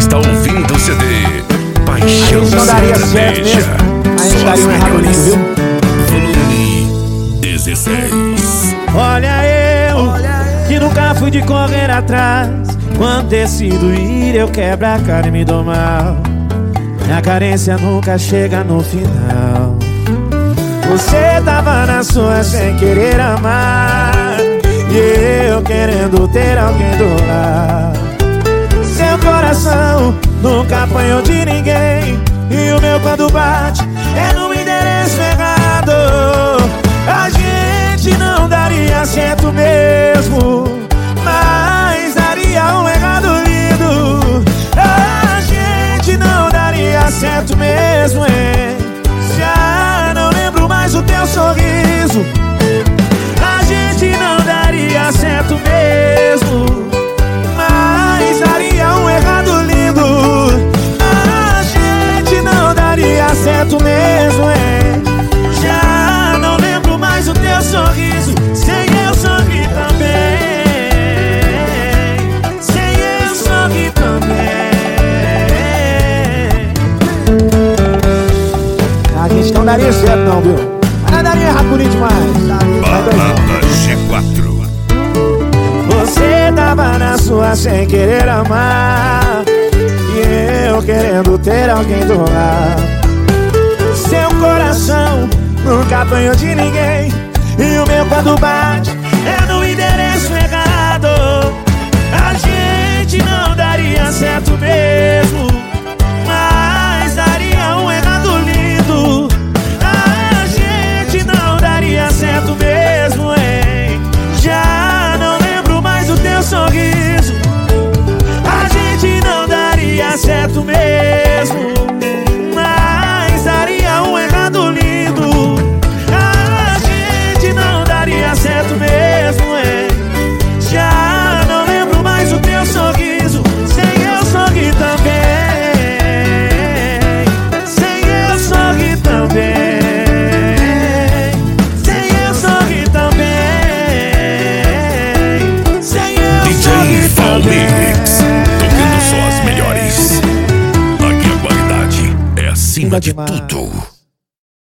está ouvindo o CD Paixão não daria certo Sertaneja. mesmo. A gente Só daria as um errado melhores. nisso, Volume 16. Olha eu, que nunca fui de correr atrás. Quando decido ir, eu quebro a cara e me dou mal. Minha carência nunca chega no final. Você tava na sua sem querer amar, e eu querendo ter alguém do lado. Seu coração nunca apanhou de ninguém, e o meu quando bate é no endereço errado. A gente não daria certo mesmo, mas daria um errado lindo. A gente não daria certo mesmo, hein? Já não lembro mais o teu sorriso. A gente não daria certo mesmo, mas daria um errado lindo. A gente não daria certo mesmo, hein? Já não lembro mais o teu sorriso. Sem eu sorrir também, sem eu sorrir também. A gente não daria certo não, viu? Mas daria errado bonito demais. Balada G4. Você tava na sua sem querer amar, e eu querendo ter alguém do lado. Seu coração nunca apanhou de ninguém, e o meu quando bate é no endereço errado. A gente não daria certo mesmo, mas daria um errado lindo. A gente não daria certo mesmo, hein? Já não lembro mais o teu sorriso. A gente não daria certo mesmo, mas daria um errado lindo. A gente não daria certo mesmo, hein? Já não lembro mais o teu sorriso. Sem eu sorrir também, sem eu sorrir também, sem eu sorrir também, sem eu DJ sorrir também. Valmix, tocando só as melhores. Aqui a qualidade é acima de demais. tudo.